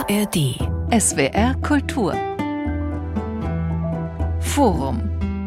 ARD. SWR Kultur. Forum.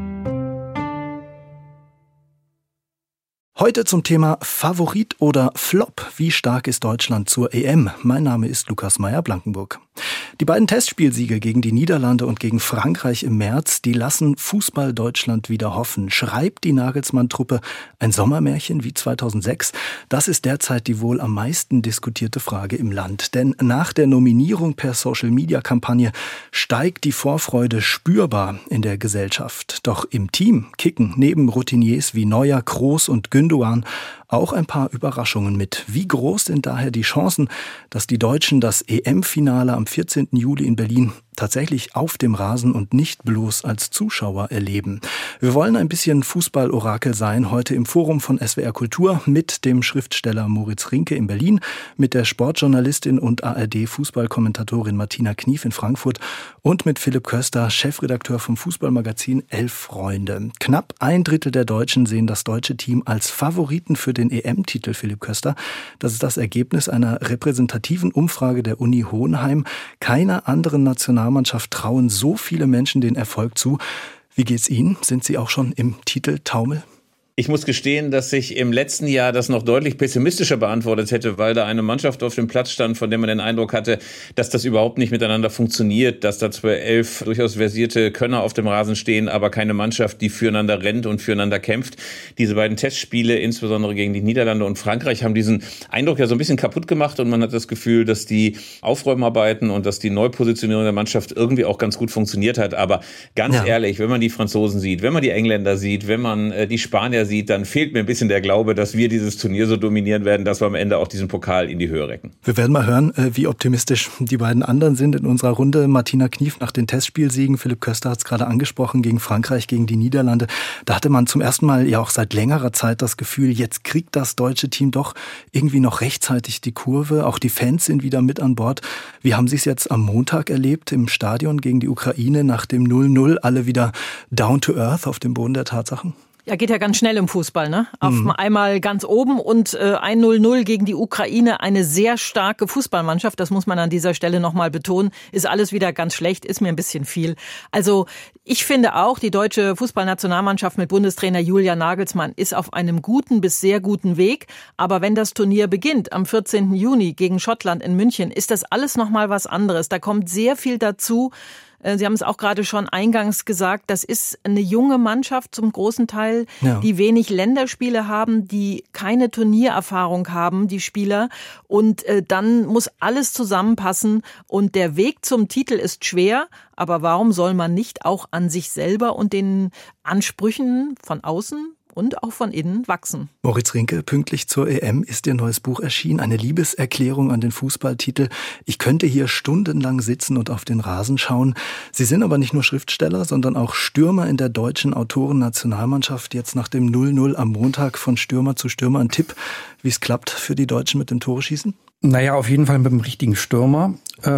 Heute zum Thema Favorit oder Flop. Wie stark ist Deutschland zur EM? Mein Name ist Lukas Meyer-Blankenburg. Die beiden Testspielsiege gegen die Niederlande und gegen Frankreich im März, die lassen Fußball-Deutschland wieder hoffen. Schreibt die Nagelsmann-Truppe ein Sommermärchen wie 2006? Das ist derzeit die wohl am meisten diskutierte Frage im Land. Denn nach der Nominierung per Social-Media-Kampagne steigt die Vorfreude spürbar in der Gesellschaft. Doch im Team kicken neben Routiniers wie Neuer, Kroos und Gündoğan auch ein paar Überraschungen mit. Wie groß sind daher die Chancen, dass die Deutschen das EM-Finale am 14. Juli in Berlin tatsächlich auf dem Rasen und nicht bloß als Zuschauer erleben? Wir wollen ein bisschen Fußball-Orakel sein, heute im Forum von SWR Kultur mit dem Schriftsteller Moritz Rinke in Berlin, mit der Sportjournalistin und ARD-Fußballkommentatorin Martina Knief in Frankfurt und mit Philipp Köster, Chefredakteur vom Fußballmagazin Elf Freunde. Knapp ein Drittel der Deutschen sehen das deutsche Team als Favoriten für den EM-Titel, Philipp Köster. Das ist das Ergebnis einer repräsentativen Umfrage der Uni Hohenheim. Keiner anderen Nationalmannschaft trauen so viele Menschen den Erfolg zu. Wie geht's Ihnen? Sind Sie auch schon im Titeltaumel? Ich muss gestehen, dass ich im letzten Jahr das noch deutlich pessimistischer beantwortet hätte, weil da eine Mannschaft auf dem Platz stand, von der man den Eindruck hatte, dass das überhaupt nicht miteinander funktioniert, dass da zwar 11 durchaus versierte Könner auf dem Rasen stehen, aber keine Mannschaft, die füreinander rennt und füreinander kämpft. Diese beiden Testspiele, insbesondere gegen die Niederlande und Frankreich, haben diesen Eindruck ja so ein bisschen kaputt gemacht und man hat das Gefühl, dass die Aufräumarbeiten und dass die Neupositionierung der Mannschaft irgendwie auch ganz gut funktioniert hat. Aber ganz ehrlich, wenn man die Franzosen sieht, wenn man die Engländer sieht, wenn man die Spanier sieht, dann fehlt mir ein bisschen der Glaube, dass wir dieses Turnier so dominieren werden, dass wir am Ende auch diesen Pokal in die Höhe recken. Wir werden mal hören, wie optimistisch die beiden anderen sind in unserer Runde. Martina Knief nach den Testspielsiegen, Philipp Köster hat es gerade angesprochen, gegen Frankreich, gegen die Niederlande. Da hatte man zum ersten Mal ja auch seit längerer Zeit das Gefühl, jetzt kriegt das deutsche Team doch irgendwie noch rechtzeitig die Kurve. Auch die Fans sind wieder mit an Bord. Wie haben Sie es jetzt am Montag erlebt im Stadion gegen die Ukraine nach dem 0-0? Alle wieder down to earth auf dem Boden der Tatsachen? Ja, geht ja ganz schnell im Fußball, ne? Auf einmal ganz oben und ein 0-0 gegen die Ukraine, eine sehr starke Fußballmannschaft, das muss man an dieser Stelle nochmal betonen, ist alles wieder ganz schlecht, ist mir ein bisschen viel. Also ich finde auch, die deutsche Fußballnationalmannschaft mit Bundestrainer Julian Nagelsmann ist auf einem guten bis sehr guten Weg, aber wenn das Turnier beginnt am 14. Juni gegen Schottland in München, ist das alles nochmal was anderes. Da kommt sehr viel dazu. Sie haben es auch gerade schon eingangs gesagt, das ist eine junge Mannschaft zum großen Teil, die wenig Länderspiele haben, die keine Turniererfahrung haben, die Spieler. Und dann muss alles zusammenpassen und der Weg zum Titel ist schwer. Aber warum soll man nicht auch an sich selber und den Ansprüchen von außen und auch von innen wachsen? Moritz Rinke, pünktlich zur EM ist Ihr neues Buch erschienen, eine Liebeserklärung an den Fußballtitel. Ich könnte hier stundenlang sitzen und auf den Rasen schauen. Sie sind aber nicht nur Schriftsteller, sondern auch Stürmer in der deutschen Autorennationalmannschaft. Jetzt nach dem 0-0 am Montag von Stürmer zu Stürmer ein Tipp, wie es klappt für die Deutschen mit dem Tore-Schießen? Naja, auf jeden Fall mit dem richtigen Stürmer.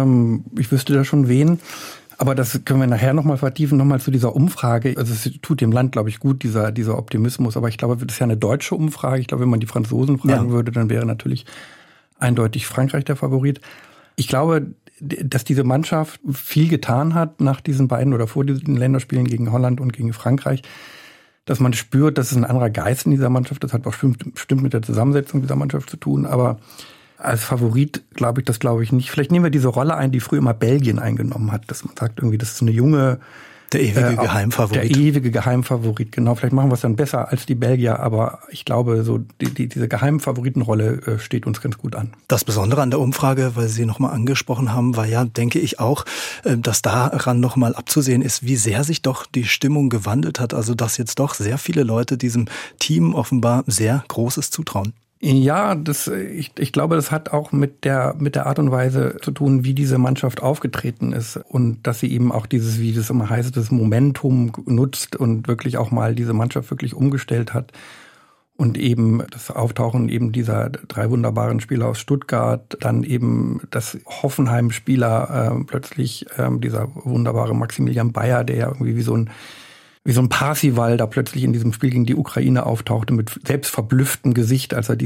Ich wüsste da schon wen. Aber das können wir nachher nochmal vertiefen, nochmal zu dieser Umfrage. Also es tut dem Land, glaube ich, gut, dieser Optimismus. Aber ich glaube, das ist ja eine deutsche Umfrage. Ich glaube, wenn man die Franzosen fragen würde, dann wäre natürlich eindeutig Frankreich der Favorit. Ich glaube, dass diese Mannschaft viel getan hat nach diesen beiden oder vor diesen Länderspielen gegen Holland und gegen Frankreich. Dass man spürt, dass es ein anderer Geist in dieser Mannschaft. Das hat auch bestimmt mit der Zusammensetzung dieser Mannschaft zu tun. Aber als Favorit glaube ich nicht. Vielleicht nehmen wir diese Rolle ein, die früher immer Belgien eingenommen hat, dass man sagt irgendwie, das ist eine junge... Der ewige Geheimfavorit. Der ewige Geheimfavorit, genau. Vielleicht machen wir es dann besser als die Belgier, aber ich glaube, so diese Geheimfavoritenrolle steht uns ganz gut an. Das Besondere an der Umfrage, weil Sie nochmal angesprochen haben, war ja, denke ich auch, dass daran nochmal abzusehen ist, wie sehr sich doch die Stimmung gewandelt hat. Also, dass jetzt doch sehr viele Leute diesem Team offenbar sehr Großes zutrauen. Ja, ich glaube, das hat auch mit der Art und Weise zu tun, wie diese Mannschaft aufgetreten ist und dass sie eben auch dieses, wie das immer heißt, das Momentum nutzt und wirklich auch mal diese Mannschaft wirklich umgestellt hat und eben das Auftauchen eben dieser 3 wunderbaren Spieler aus Stuttgart, dann eben das Hoffenheim-Spieler plötzlich dieser wunderbare Maximilian Bayer, der ja irgendwie wie so ein wie so ein Parsival da plötzlich in diesem Spiel gegen die Ukraine auftauchte mit selbst verblüfftem Gesicht, als er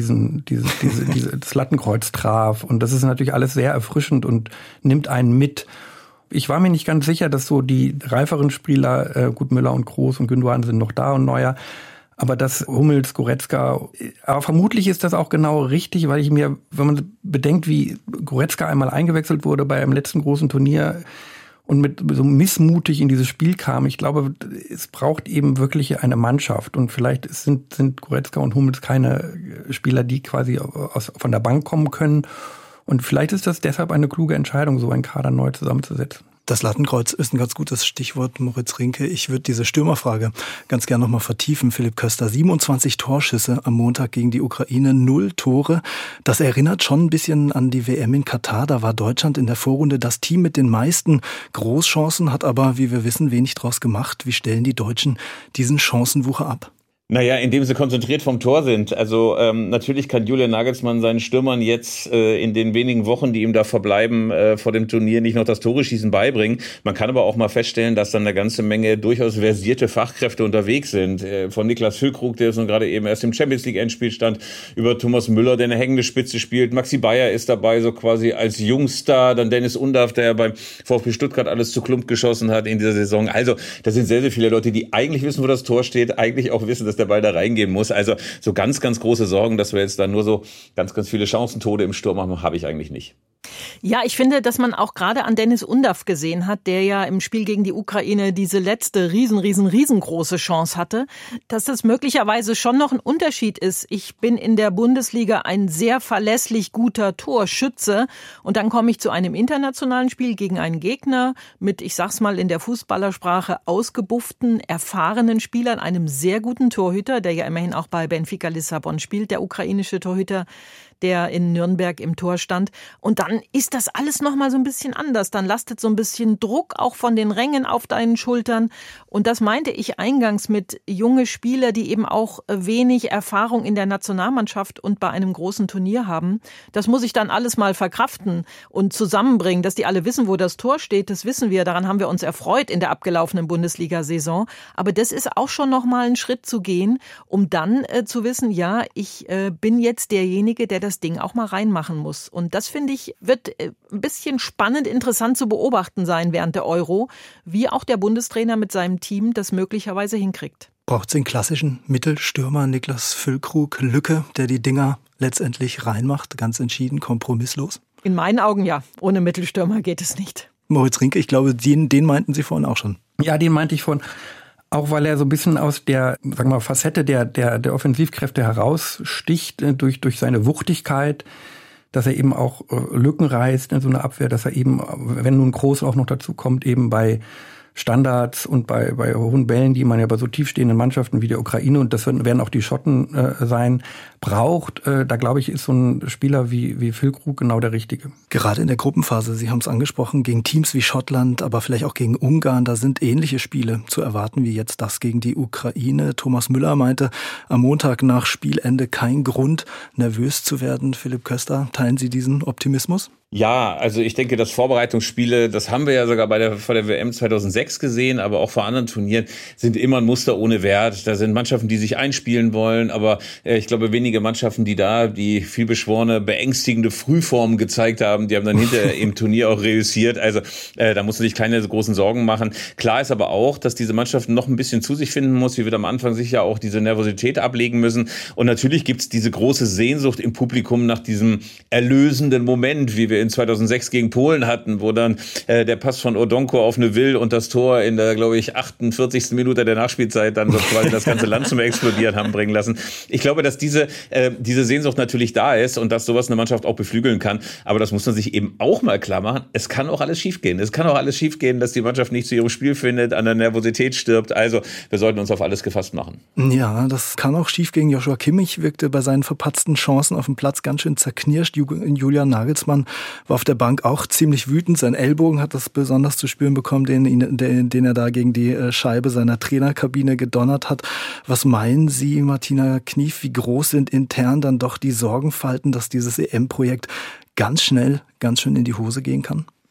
das Lattenkreuz traf. Und das ist natürlich alles sehr erfrischend und nimmt einen mit. Ich war mir nicht ganz sicher, dass so die reiferen Spieler, gut, Müller und Kroos und Gündogan sind noch da und Neuer, aber das Hummels, Goretzka, aber vermutlich ist das auch genau richtig, weil ich mir, wenn man bedenkt, wie Goretzka einmal eingewechselt wurde bei einem letzten großen Turnier, und mit so missmutig in dieses Spiel kam. Ich glaube, es braucht eben wirklich eine Mannschaft. Und vielleicht sind Goretzka und Hummels keine Spieler, die quasi von der Bank kommen können. Und vielleicht ist das deshalb eine kluge Entscheidung, so einen Kader neu zusammenzusetzen. Das Lattenkreuz ist ein ganz gutes Stichwort, Moritz Rinke. Ich würde diese Stürmerfrage ganz gerne noch mal vertiefen. Philipp Köster, 27 Torschüsse am Montag gegen die Ukraine, 0 Tore. Das erinnert schon ein bisschen an die WM in Katar. Da war Deutschland in der Vorrunde das Team mit den meisten Großchancen, hat aber, wie wir wissen, wenig draus gemacht. Wie stellen die Deutschen diesen Chancenwucher ab? Naja, indem sie konzentriert vom Tor sind. Also natürlich kann Julian Nagelsmann seinen Stürmern jetzt in den wenigen Wochen, die ihm da verbleiben vor dem Turnier, nicht noch das Tore-Schießen beibringen. Man kann aber auch mal feststellen, dass dann eine ganze Menge durchaus versierte Fachkräfte unterwegs sind. Von Niklas Füllkrug, der jetzt nun gerade eben erst im Champions-League-Endspiel stand, über Thomas Müller, der eine hängende Spitze spielt. Maxi Bayer ist dabei, so quasi als Jungstar. Dann Dennis Undaff, der ja beim VfB Stuttgart alles zu Klump geschossen hat in dieser Saison. Also da sind sehr, sehr viele Leute, die eigentlich wissen, wo das Tor steht, eigentlich auch wissen, dass der Ball da reingehen muss. Also so ganz, ganz große Sorgen, dass wir jetzt da nur so ganz, ganz viele Chancentode im Sturm haben, habe ich eigentlich nicht. Ja, ich finde, dass man auch gerade an Dennis Undaff gesehen hat, der ja im Spiel gegen die Ukraine diese letzte riesengroße Chance hatte, dass das möglicherweise schon noch ein Unterschied ist. Ich bin in der Bundesliga ein sehr verlässlich guter Torschütze und dann komme ich zu einem internationalen Spiel gegen einen Gegner mit, ich sag's mal in der Fußballersprache, ausgebufften, erfahrenen Spielern, einem sehr guten Torhüter, der ja immerhin auch bei Benfica Lissabon spielt, der ukrainische Torhüter, der in Nürnberg im Tor stand. Und dann ist das alles nochmal so ein bisschen anders. Dann lastet so ein bisschen Druck auch von den Rängen auf deinen Schultern. Und das meinte ich eingangs mit junge Spieler, die eben auch wenig Erfahrung in der Nationalmannschaft und bei einem großen Turnier haben. Das muss ich dann alles mal verkraften und zusammenbringen, dass die alle wissen, wo das Tor steht. Das wissen wir. Daran haben wir uns erfreut in der abgelaufenen Bundesliga-Saison. Aber das ist auch schon nochmal ein Schritt zu gehen, um dann zu wissen, ja, ich bin jetzt derjenige, der das Ding auch mal reinmachen muss. Und das, finde ich, wird ein bisschen spannend, interessant zu beobachten sein während der Euro, wie auch der Bundestrainer mit seinem Team das möglicherweise hinkriegt. Braucht es den klassischen Mittelstürmer Niklas Füllkrug, Lücke, der die Dinger letztendlich reinmacht, ganz entschieden, kompromisslos? In meinen Augen ja. Ohne Mittelstürmer geht es nicht. Moritz Rinke, ich glaube, den meinten Sie vorhin auch schon. Ja, den meinte ich vorhin. Auch weil er so ein bisschen aus der, sagen wir mal, Facette der Offensivkräfte heraussticht, durch seine Wuchtigkeit, dass er eben auch Lücken reißt in so einer Abwehr, dass er eben, wenn nun Kroos auch noch dazu kommt, eben bei Standards und bei hohen Bällen, die man ja bei so tiefstehenden Mannschaften wie der Ukraine, und das werden auch die Schotten sein, braucht. Da glaube ich, ist so ein Spieler wie Füllkrug genau der Richtige. Gerade in der Gruppenphase, Sie haben es angesprochen, gegen Teams wie Schottland, aber vielleicht auch gegen Ungarn, da sind ähnliche Spiele zu erwarten wie jetzt das gegen die Ukraine. Thomas Müller meinte am Montag nach Spielende kein Grund, nervös zu werden. Philipp Köster, teilen Sie diesen Optimismus? Ja, also ich denke, dass Vorbereitungsspiele, das haben wir ja sogar vor der WM 2006 gesehen, aber auch vor anderen Turnieren, sind immer ein Muster ohne Wert. Da sind Mannschaften, die sich einspielen wollen, aber ich glaube, wenige Mannschaften, die vielbeschworene, beängstigende Frühformen gezeigt haben, die haben dann hinterher im Turnier auch reüssiert. Also da musst du dich keine großen Sorgen machen. Klar ist aber auch, dass diese Mannschaften noch ein bisschen zu sich finden muss. Sie wird am Anfang sicher auch diese Nervosität ablegen müssen. Und natürlich gibt's diese große Sehnsucht im Publikum nach diesem erlösenden Moment, wie wir in 2006 gegen Polen hatten, wo dann der Pass von Odonko auf Neuville und das Tor in der, glaube ich, 48. Minute der Nachspielzeit dann so quasi das ganze Land zum Explodieren haben bringen lassen. Ich glaube, dass diese Sehnsucht natürlich da ist und dass sowas eine Mannschaft auch beflügeln kann. Aber das muss man sich eben auch mal klar machen. Es kann auch alles schiefgehen. Es kann auch alles schiefgehen, dass die Mannschaft nicht zu ihrem Spiel findet, an der Nervosität stirbt. Also wir sollten uns auf alles gefasst machen. Ja, das kann auch schiefgehen. Joshua Kimmich wirkte bei seinen verpatzten Chancen auf dem Platz ganz schön zerknirscht. Julian Nagelsmann war auf der Bank auch ziemlich wütend. Sein Ellbogen hat das besonders zu spüren bekommen, den er da gegen die Scheibe seiner Trainerkabine gedonnert hat. Was meinen Sie, Martina Knief, wie groß sind intern dann doch die Sorgenfalten, dass dieses EM-Projekt ganz schnell, ganz schön in die Hose gehen kann?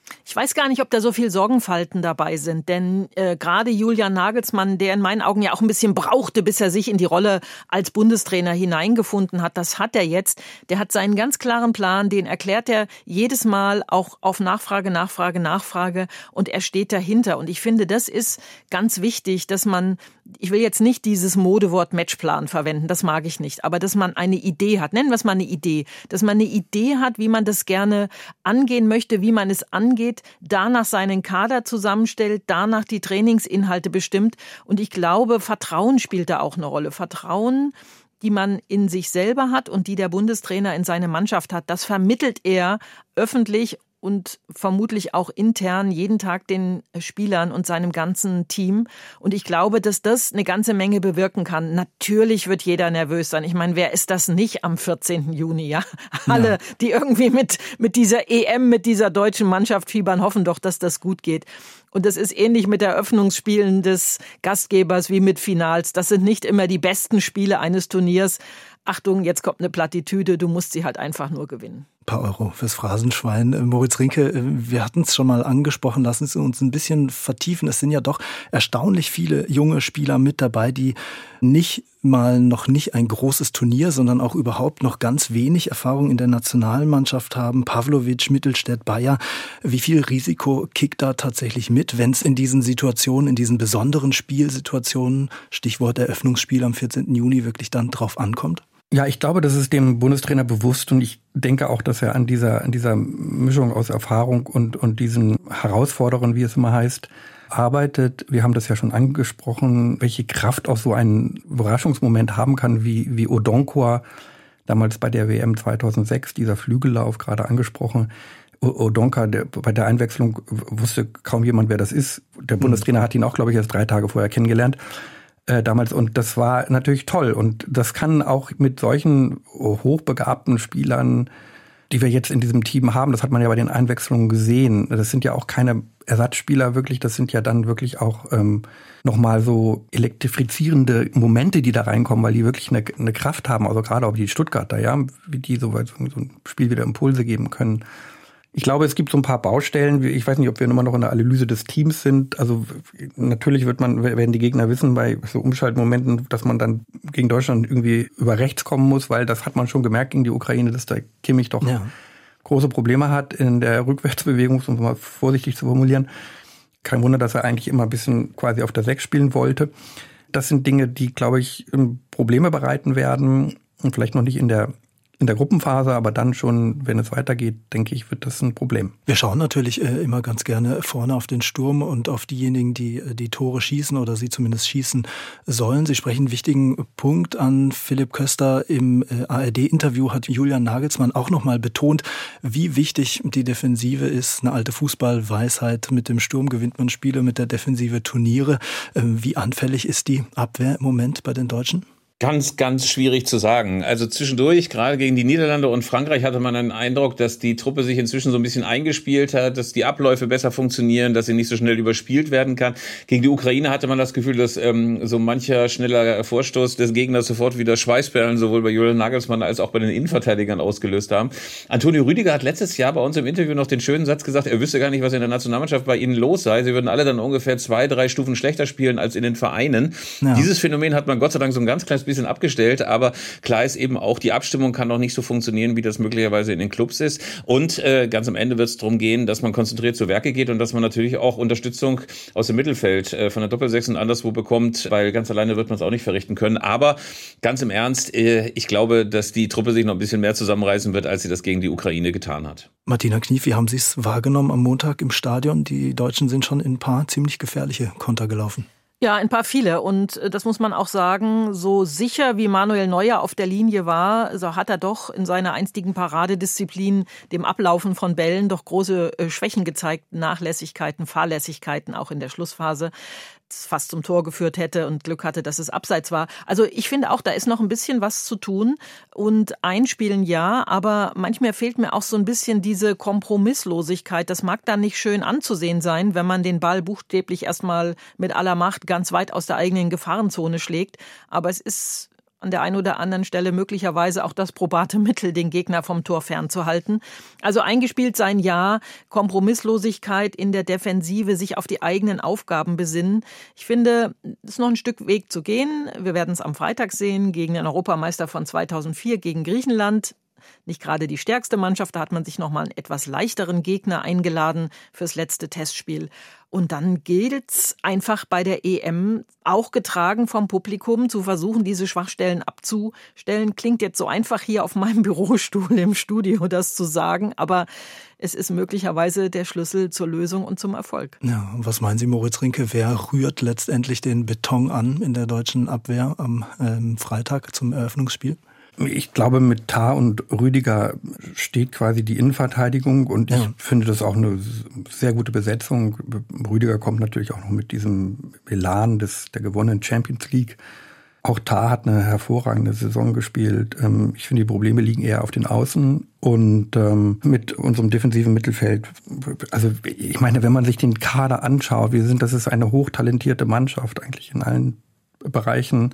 Ich weiß gar nicht, ob da so viel Sorgenfalten dabei sind, denn gerade Julian Nagelsmann, der in meinen Augen ja auch ein bisschen brauchte, bis er sich in die Rolle als Bundestrainer hineingefunden hat, das hat er jetzt. Der hat seinen ganz klaren Plan, den erklärt er jedes Mal auch auf Nachfrage und er steht dahinter. Und ich finde, das ist ganz wichtig, dass man, ich will jetzt nicht dieses Modewort Matchplan verwenden, das mag ich nicht, aber dass man eine Idee hat, nennen wir es mal eine Idee, dass man eine Idee hat, wie man das gerne angehen möchte, wie man es angeht, danach seinen Kader zusammenstellt, danach die Trainingsinhalte bestimmt. Und ich glaube, Vertrauen spielt da auch eine Rolle. Vertrauen, die man in sich selber hat und die der Bundestrainer in seine Mannschaft hat, das vermittelt er öffentlich und vermutlich auch intern jeden Tag den Spielern und seinem ganzen Team. Und ich glaube, dass das eine ganze Menge bewirken kann. Natürlich wird jeder nervös sein. Ich meine, wer ist das nicht am 14. Juni? Ja, alle, die irgendwie mit dieser EM, mit dieser deutschen Mannschaft fiebern, hoffen doch, dass das gut geht. Und das ist ähnlich mit Eröffnungsspielen des Gastgebers wie mit Finals. Das sind nicht immer die besten Spiele eines Turniers. Achtung, jetzt kommt eine Plattitüde, du musst sie halt einfach nur gewinnen. Ein paar Euro fürs Phrasenschwein. Moritz Rinke, wir hatten es schon mal angesprochen, lassen Sie uns ein bisschen vertiefen. Es sind ja doch erstaunlich viele junge Spieler mit dabei, die noch nicht ein großes Turnier, sondern auch überhaupt noch ganz wenig Erfahrung in der Nationalmannschaft haben. Pavlovic, Mittelstädt, Bayer. Wie viel Risiko kickt da tatsächlich mit, wenn es in diesen Situationen, in diesen besonderen Spielsituationen, Stichwort Eröffnungsspiel am 14. Juni, wirklich dann drauf ankommt? Ja, ich glaube, das ist dem Bundestrainer bewusst und ich denke auch, dass er an dieser Mischung aus Erfahrung und diesen Herausforderungen, wie es immer heißt, arbeitet. Wir haben das ja schon angesprochen, welche Kraft auch so ein Überraschungsmoment haben kann, wie Odonkor, damals bei der WM 2006, dieser Flügellauf gerade angesprochen. Odonkor, bei der Einwechslung wusste kaum jemand, wer das ist. Der Bundestrainer hat ihn auch, glaube ich, erst 3 Tage vorher kennengelernt. Damals, und das war natürlich toll. Und das kann auch mit solchen hochbegabten Spielern, die wir jetzt in diesem Team haben, das hat man ja bei den Einwechslungen gesehen, das sind ja auch keine Ersatzspieler wirklich, das sind ja dann wirklich auch nochmal so elektrifizierende Momente, die da reinkommen, weil die wirklich eine Kraft haben, also gerade auch die Stuttgarter, ja, wie die so ein Spiel wieder Impulse geben können. Ich glaube, es gibt so ein paar Baustellen. Ich weiß nicht, ob wir immer noch in der Analyse des Teams sind. Also natürlich werden die Gegner wissen bei so Umschaltmomenten, dass man dann gegen Deutschland irgendwie über rechts kommen muss, weil das hat man schon gemerkt gegen die Ukraine, dass der Kimmich doch große Probleme hat in der Rückwärtsbewegung, um es mal vorsichtig zu formulieren. Kein Wunder, dass er eigentlich immer ein bisschen quasi auf der 6 spielen wollte. Das sind Dinge, die, glaube ich, Probleme bereiten werden und vielleicht noch nicht in der Gruppenphase, aber dann schon, wenn es weitergeht, denke ich, wird das ein Problem. Wir schauen natürlich immer ganz gerne vorne auf den Sturm und auf diejenigen, die die Tore schießen oder sie zumindest schießen sollen. Sie sprechen einen wichtigen Punkt an. Philipp Köster im ARD-Interview hat Julian Nagelsmann auch nochmal betont, wie wichtig die Defensive ist. Eine alte Fußballweisheit, mit dem Sturm gewinnt man Spiele, mit der Defensive Turniere. Wie anfällig ist die Abwehr im Moment bei den Deutschen? Ganz, ganz schwierig zu sagen. Also zwischendurch, gerade gegen die Niederlande und Frankreich, hatte man den Eindruck, dass die Truppe sich inzwischen so ein bisschen eingespielt hat, dass die Abläufe besser funktionieren, dass sie nicht so schnell überspielt werden kann. Gegen die Ukraine hatte man das Gefühl, dass so mancher schneller Vorstoß des Gegners sofort wieder Schweißperlen sowohl bei Julian Nagelsmann als auch bei den Innenverteidigern ausgelöst haben. Antonio Rüdiger hat letztes Jahr bei uns im Interview noch den schönen Satz gesagt, er wüsste gar nicht, was in der Nationalmannschaft bei ihnen los sei. Sie würden alle dann ungefähr 2-3 Stufen schlechter spielen als in den Vereinen. Ja. Dieses Phänomen hat man Gott sei Dank so ein ganz kleines bisschen abgestellt, aber klar ist eben auch, die Abstimmung kann noch nicht so funktionieren, wie das möglicherweise in den Clubs ist. Und ganz am Ende wird es darum gehen, dass man konzentriert zu Werke geht und dass man natürlich auch Unterstützung aus dem Mittelfeld von der Doppelsechs und anderswo bekommt, weil ganz alleine wird man es auch nicht verrichten können. Aber ganz im Ernst, ich glaube, dass die Truppe sich noch ein bisschen mehr zusammenreißen wird, als sie das gegen die Ukraine getan hat. Martina Knief, wie haben Sie es wahrgenommen am Montag im Stadion? Die Deutschen sind schon in ein paar ziemlich gefährliche Konter gelaufen. Ja, ein paar viele. Und das muss man auch sagen, so sicher wie Manuel Neuer auf der Linie war, so hat er doch in seiner einstigen Paradedisziplin, dem Ablaufen von Bällen, doch große Schwächen gezeigt, Nachlässigkeiten, Fahrlässigkeiten auch in der Schlussphase, das fast zum Tor geführt hätte und Glück hatte, dass es abseits war. Also ich finde auch, da ist noch ein bisschen was zu tun und einspielen ja, aber manchmal fehlt mir auch so ein bisschen diese Kompromisslosigkeit. Das mag dann nicht schön anzusehen sein, wenn man den Ball buchstäblich erstmal mit aller Macht ganz weit aus der eigenen Gefahrenzone schlägt, aber es ist an der einen oder anderen Stelle möglicherweise auch das probate Mittel, den Gegner vom Tor fernzuhalten. Also eingespielt sein Ja, Kompromisslosigkeit in der Defensive, sich auf die eigenen Aufgaben besinnen. Ich finde, es ist noch ein Stück Weg zu gehen. Wir werden es am Freitag sehen gegen den Europameister von 2004, gegen Griechenland. Nicht gerade die stärkste Mannschaft, da hat man sich nochmal einen etwas leichteren Gegner eingeladen fürs letzte Testspiel. Und dann gilt's einfach bei der EM, auch getragen vom Publikum, zu versuchen, diese Schwachstellen abzustellen. Klingt jetzt so einfach hier auf meinem Bürostuhl im Studio, das zu sagen, aber es ist möglicherweise der Schlüssel zur Lösung und zum Erfolg. Ja, und was meinen Sie, Moritz Rinke, wer rührt letztendlich den Beton an in der deutschen Abwehr am Freitag zum Eröffnungsspiel? Ich glaube, mit Tah und Rüdiger steht quasi die Innenverteidigung und ich finde das auch eine sehr gute Besetzung. Rüdiger kommt natürlich auch noch mit diesem Elan der gewonnenen Champions League. Auch Tah hat eine hervorragende Saison gespielt. Ich finde, die Probleme liegen eher auf den Außen und mit unserem defensiven Mittelfeld. Also ich meine, wenn man sich den Kader anschaut, das ist eine hochtalentierte Mannschaft eigentlich in allen Bereichen.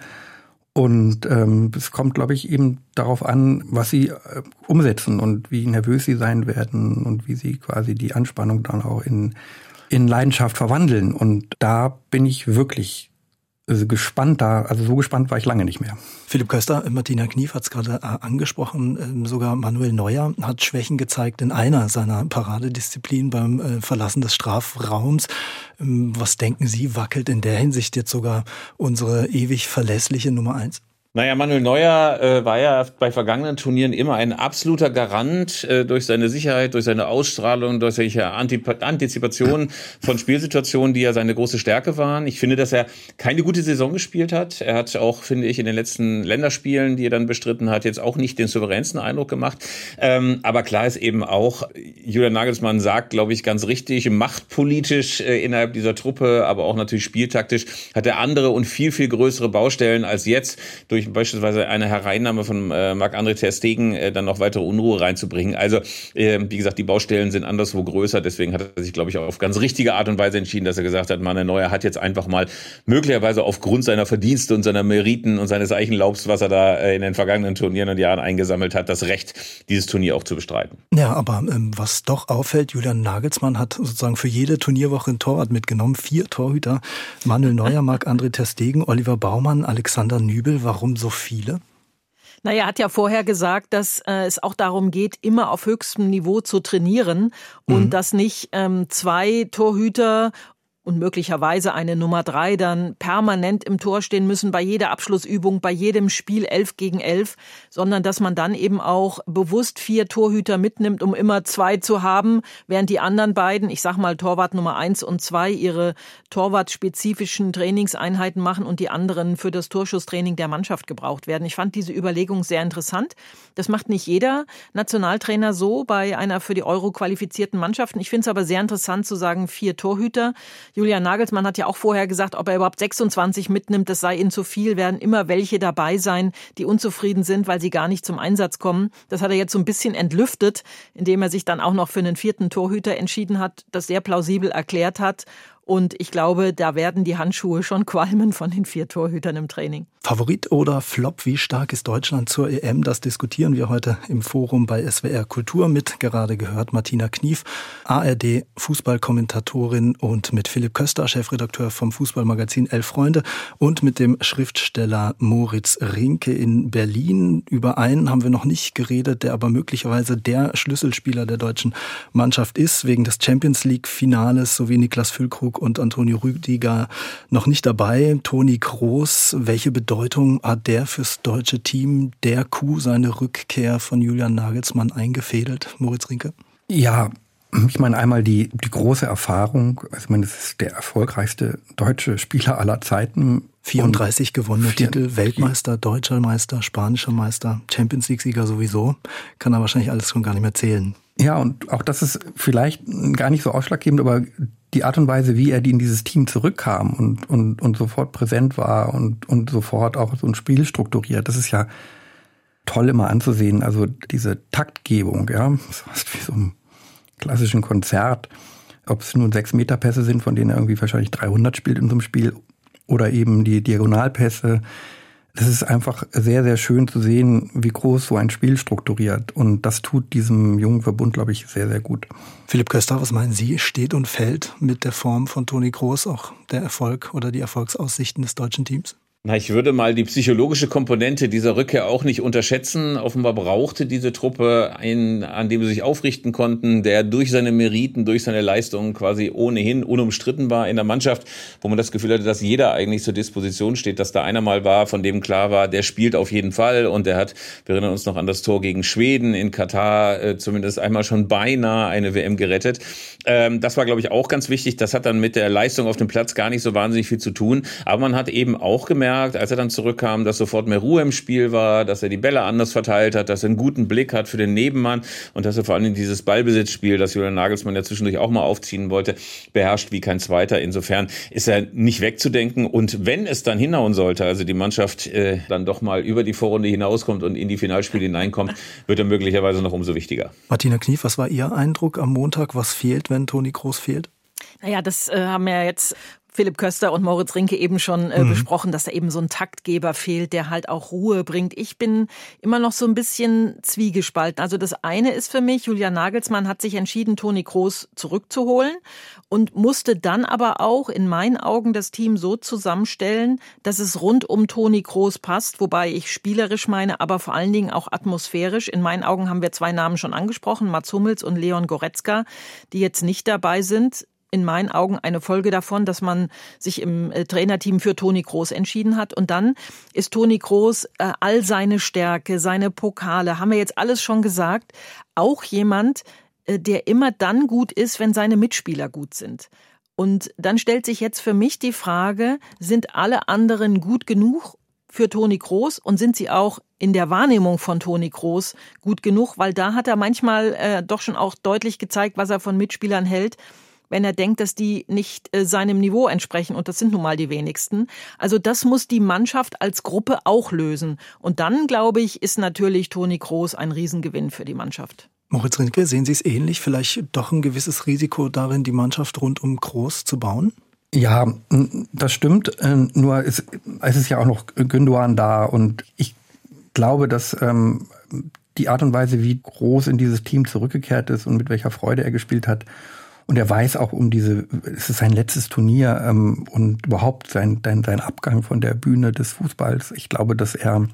Und es kommt, glaube ich, eben darauf an, was sie umsetzen und wie nervös sie sein werden und wie sie quasi die Anspannung dann auch in Leidenschaft verwandeln. Und da bin ich wirklich gespannt also so gespannt war ich lange nicht mehr. Philipp Köster, Martina Knief hat es gerade angesprochen, sogar Manuel Neuer hat Schwächen gezeigt in einer seiner Paradedisziplinen beim Verlassen des Strafraums. Was denken Sie, wackelt in der Hinsicht jetzt sogar unsere ewig verlässliche Nummer 1? Naja, Manuel Neuer war ja bei vergangenen Turnieren immer ein absoluter Garant durch seine Sicherheit, durch seine Ausstrahlung, durch solche Antizipation von Spielsituationen, die ja seine große Stärke waren. Ich finde, dass er keine gute Saison gespielt hat. Er hat auch, finde ich, in den letzten Länderspielen, die er dann bestritten hat, jetzt auch nicht den souveränsten Eindruck gemacht. Aber klar ist eben auch, Julian Nagelsmann sagt, glaube ich, ganz richtig, machtpolitisch innerhalb dieser Truppe, aber auch natürlich spieltaktisch, hat er andere und viel, viel größere Baustellen als jetzt durch beispielsweise eine Hereinnahme von Marc-André ter Stegen dann noch weitere Unruhe reinzubringen. Also, wie gesagt, die Baustellen sind anderswo größer. Deswegen hat er sich, glaube ich, auch auf ganz richtige Art und Weise entschieden, dass er gesagt hat, Manuel Neuer hat jetzt einfach mal möglicherweise aufgrund seiner Verdienste und seiner Meriten und seines Eichenlaubs, was er da in den vergangenen Turnieren und Jahren eingesammelt hat, das Recht, dieses Turnier auch zu bestreiten. Ja, aber was doch auffällt, Julian Nagelsmann hat sozusagen für jede Turnierwoche ein Torwart mitgenommen. 4 Torhüter. Manuel Neuer, Marc-André ter Stegen, Oliver Baumann, Alexander Nübel. Warum so viele? Naja, er hat ja vorher gesagt, dass es auch darum geht, immer auf höchstem Niveau zu trainieren und dass nicht 2 Torhüter und möglicherweise eine Nummer 3 dann permanent im Tor stehen müssen bei jeder Abschlussübung, bei jedem Spiel 11 gegen 11, sondern dass man dann eben auch bewusst 4 Torhüter mitnimmt, um immer 2 zu haben, während die anderen beiden, ich sag mal Torwart Nummer 1 und 2, ihre torwartspezifischen Trainingseinheiten machen und die anderen für das Torschusstraining der Mannschaft gebraucht werden. Ich fand diese Überlegung sehr interessant. Das macht nicht jeder Nationaltrainer so bei einer für die Euro qualifizierten Mannschaft. Ich finde es aber sehr interessant zu sagen, 4 Torhüter. Julian Nagelsmann hat ja auch vorher gesagt, ob er überhaupt 26 mitnimmt, das sei ihnen zu viel, werden immer welche dabei sein, die unzufrieden sind, weil sie gar nicht zum Einsatz kommen. Das hat er jetzt so ein bisschen entlüftet, indem er sich dann auch noch für einen 4. Torhüter entschieden hat, das sehr plausibel erklärt hat. Und ich glaube, da werden die Handschuhe schon qualmen von den 4 Torhütern im Training. Favorit oder Flop, wie stark ist Deutschland zur EM? Das diskutieren wir heute im Forum bei SWR Kultur mit, gerade gehört, Martina Knief, ARD-Fußballkommentatorin, und mit Philipp Köster, Chefredakteur vom Fußballmagazin Elf Freunde, und mit dem Schriftsteller Moritz Rinke in Berlin. Über einen haben wir noch nicht geredet, der aber möglicherweise der Schlüsselspieler der deutschen Mannschaft ist, wegen des Champions-League-Finales, sowie Niklas Füllkrug und Antonio Rüdiger noch nicht dabei. Toni Kroos, welche Bedeutung hat der fürs deutsche Team, der Coup, seine Rückkehr von Julian Nagelsmann eingefädelt? Moritz Rinke? Ja, ich meine einmal die große Erfahrung. Also ich meine, das ist der erfolgreichste deutsche Spieler aller Zeiten. 34 gewonnene Titel, Weltmeister, Deutscher Meister, Spanischer Meister, Champions-League-Sieger sowieso. Kann er wahrscheinlich alles schon gar nicht mehr zählen. Ja, und auch das ist vielleicht gar nicht so ausschlaggebend, aber die Art und Weise, wie er in dieses Team zurückkam und sofort präsent war und sofort auch so ein Spiel strukturiert, das ist ja toll immer anzusehen. Also diese Taktgebung, ja, das ist wie so ein klassischen Konzert, ob es nun 6-Meter-Pässe sind, von denen er irgendwie wahrscheinlich 300 spielt in so einem Spiel, oder eben die Diagonalpässe, Es ist einfach sehr, sehr schön zu sehen, wie groß so ein Spiel strukturiert. Und das tut diesem jungen Verbund, glaube ich, sehr, sehr gut. Philipp Köster, was meinen Sie, steht und fällt mit der Form von Toni Kroos auch der Erfolg oder die Erfolgsaussichten des deutschen Teams? Na, ich würde mal die psychologische Komponente dieser Rückkehr auch nicht unterschätzen. Offenbar brauchte diese Truppe einen, an dem sie sich aufrichten konnten, der durch seine Meriten, durch seine Leistungen quasi ohnehin unumstritten war in der Mannschaft, wo man das Gefühl hatte, dass jeder eigentlich zur Disposition steht, dass da einer mal war, von dem klar war, der spielt auf jeden Fall und der hat, wir erinnern uns noch an das Tor gegen Schweden in Katar, zumindest einmal schon beinahe eine WM gerettet. Das war, glaube ich, auch ganz wichtig. Das hat dann mit der Leistung auf dem Platz gar nicht so wahnsinnig viel zu tun. Aber man hat eben auch gemerkt, als er dann zurückkam, dass sofort mehr Ruhe im Spiel war, dass er die Bälle anders verteilt hat, dass er einen guten Blick hat für den Nebenmann und dass er vor allem dieses Ballbesitzspiel, das Julian Nagelsmann ja zwischendurch auch mal aufziehen wollte, beherrscht wie kein Zweiter. Insofern ist er nicht wegzudenken. Und wenn es dann hinhauen sollte, also die Mannschaft dann doch mal über die Vorrunde hinauskommt und in die Finalspiele hineinkommt, wird er möglicherweise noch umso wichtiger. Martina Knief, was war Ihr Eindruck am Montag? Was fehlt, wenn Toni Kroos fehlt? Naja, das haben wir jetzt Philipp Köster und Moritz Rinke eben schon besprochen, dass da eben so ein Taktgeber fehlt, der halt auch Ruhe bringt. Ich bin immer noch so ein bisschen zwiegespalten. Also das eine ist für mich, Julian Nagelsmann hat sich entschieden, Toni Kroos zurückzuholen und musste dann aber auch in meinen Augen das Team so zusammenstellen, dass es rund um Toni Kroos passt, wobei ich spielerisch meine, aber vor allen Dingen auch atmosphärisch. In meinen Augen haben wir zwei Namen schon angesprochen, Mats Hummels und Leon Goretzka, die jetzt nicht dabei sind. In meinen Augen eine Folge davon, dass man sich im Trainerteam für Toni Kroos entschieden hat. Und dann ist Toni Kroos all seine Stärke, seine Pokale, haben wir jetzt alles schon gesagt, auch jemand, der immer dann gut ist, wenn seine Mitspieler gut sind. Und dann stellt sich jetzt für mich die Frage, sind alle anderen gut genug für Toni Kroos und sind sie auch in der Wahrnehmung von Toni Kroos gut genug? Weil da hat er manchmal doch schon auch deutlich gezeigt, was er von Mitspielern hält, wenn er denkt, dass die nicht seinem Niveau entsprechen. Und das sind nun mal die wenigsten. Also das muss die Mannschaft als Gruppe auch lösen. Und dann, glaube ich, ist natürlich Toni Kroos ein Riesengewinn für die Mannschaft. Moritz Rinke, sehen Sie es ähnlich? Vielleicht doch ein gewisses Risiko darin, die Mannschaft rund um Kroos zu bauen? Ja, das stimmt. Nur es ist ja auch noch Gündoğan da. Und ich glaube, dass die Art und Weise, wie Kroos in dieses Team zurückgekehrt ist und mit welcher Freude er gespielt hat, und er weiß auch es ist sein letztes Turnier und überhaupt sein Abgang von der Bühne des Fußballs. Ich glaube, dass er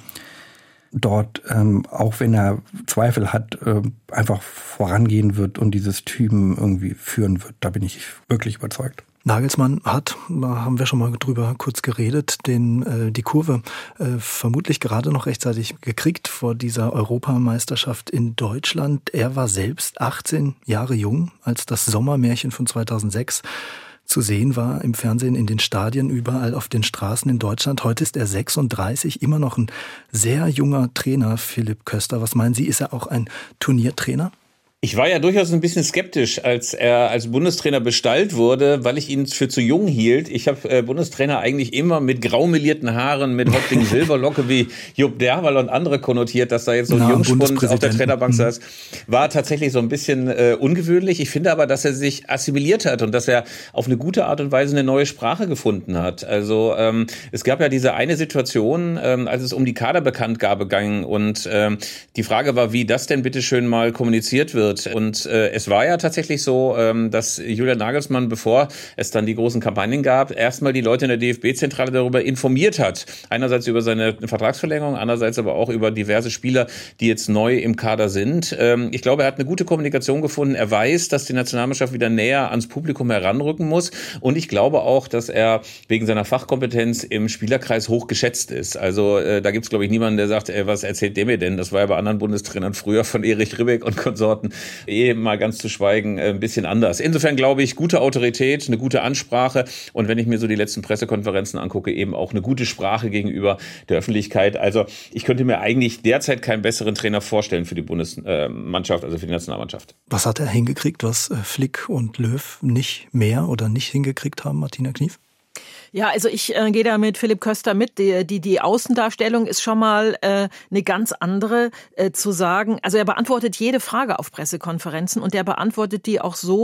dort, auch wenn er Zweifel hat, einfach vorangehen wird und dieses Team irgendwie führen wird. Da bin ich wirklich überzeugt. Nagelsmann hat, da haben wir schon mal drüber kurz geredet, die Kurve vermutlich gerade noch rechtzeitig gekriegt vor dieser Europameisterschaft in Deutschland. Er war selbst 18 Jahre jung, als das Sommermärchen von 2006 zu sehen war im Fernsehen, in den Stadien, überall auf den Straßen in Deutschland. Heute ist er 36, immer noch ein sehr junger Trainer, Philipp Köster. Was meinen Sie, ist er auch ein Turniertrainer? Ich war ja durchaus ein bisschen skeptisch, als er als Bundestrainer bestallt wurde, weil ich ihn für zu jung hielt. Ich habe Bundestrainer eigentlich immer mit graumelierten Haaren, mit Häuptling Silberlocke wie Jupp Derwall und andere konnotiert, dass da jetzt so ein Jungspund auf der Trainerbank saß. War tatsächlich so ein bisschen ungewöhnlich. Ich finde aber, dass er sich assimiliert hat und dass er auf eine gute Art und Weise eine neue Sprache gefunden hat. Also es gab ja diese eine Situation, als es um die Kaderbekanntgabe ging und die Frage war, wie das denn bitteschön mal kommuniziert wird. Und es war ja tatsächlich so, dass Julian Nagelsmann, bevor es dann die großen Kampagnen gab, erstmal die Leute in der DFB-Zentrale darüber informiert hat. Einerseits über seine Vertragsverlängerung, andererseits aber auch über diverse Spieler, die jetzt neu im Kader sind. Ich glaube, er hat eine gute Kommunikation gefunden. Er weiß, dass die Nationalmannschaft wieder näher ans Publikum heranrücken muss. Und ich glaube auch, dass er wegen seiner Fachkompetenz im Spielerkreis hoch geschätzt ist. Also da gibt es, glaube ich, niemanden, der sagt, was erzählt der mir denn? Das war ja bei anderen Bundestrainern früher von Erich Ribbeck und Konsorten mal ganz zu schweigen, ein bisschen anders. Insofern glaube ich, gute Autorität, eine gute Ansprache und wenn ich mir so die letzten Pressekonferenzen angucke, eben auch eine gute Sprache gegenüber der Öffentlichkeit. Also ich könnte mir eigentlich derzeit keinen besseren Trainer vorstellen für die Bundesmannschaft, also für die Nationalmannschaft. Was hat er hingekriegt, was Flick und Löw nicht mehr oder nicht hingekriegt haben, Martina Knief? Ja, also ich gehe da mit Philipp Köster mit. Die Außendarstellung ist schon mal eine ganz andere zu sagen. Also er beantwortet jede Frage auf Pressekonferenzen und er beantwortet die auch so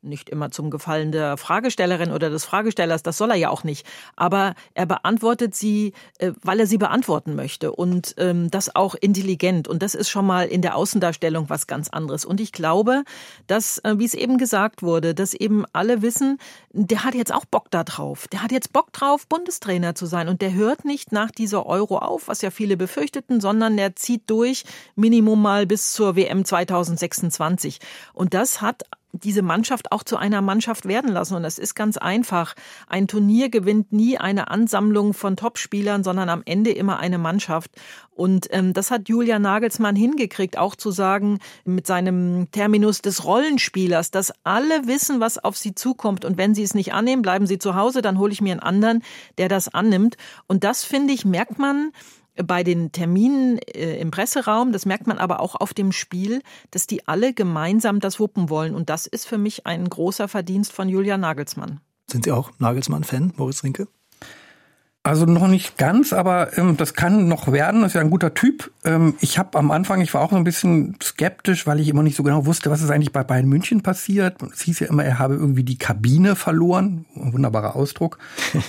nicht immer zum Gefallen der Fragestellerin oder des Fragestellers, das soll er ja auch nicht. Aber er beantwortet sie, weil er sie beantworten möchte und das auch intelligent. Und das ist schon mal in der Außendarstellung was ganz anderes. Und ich glaube, dass, wie es eben gesagt wurde, dass eben alle wissen, der hat jetzt auch Bock da drauf. Der hat jetzt Bock drauf, Bundestrainer zu sein. Und der hört nicht nach dieser Euro auf, was ja viele befürchteten, sondern der zieht durch, Minimum mal bis zur WM 2026. Und das hat diese Mannschaft auch zu einer Mannschaft werden lassen. Und das ist ganz einfach. Ein Turnier gewinnt nie eine Ansammlung von Topspielern, sondern am Ende immer eine Mannschaft. Und das hat Julian Nagelsmann hingekriegt, auch zu sagen, mit seinem Terminus des Rollenspielers, dass alle wissen, was auf sie zukommt. Und wenn sie es nicht annehmen, bleiben sie zu Hause, dann hole ich mir einen anderen, der das annimmt. Und das, finde ich, merkt man bei den Terminen im Presseraum, das merkt man aber auch auf dem Spiel, dass die alle gemeinsam das wuppen wollen. Und das ist für mich ein großer Verdienst von Julian Nagelsmann. Sind Sie auch Nagelsmann-Fan, Moritz Rinke? Also noch nicht ganz, aber das kann noch werden. Das ist ja ein guter Typ. Ich war auch so ein bisschen skeptisch, weil ich immer nicht so genau wusste, was ist eigentlich bei Bayern München passiert. Es hieß ja immer, er habe irgendwie die Kabine verloren. Ein wunderbarer Ausdruck.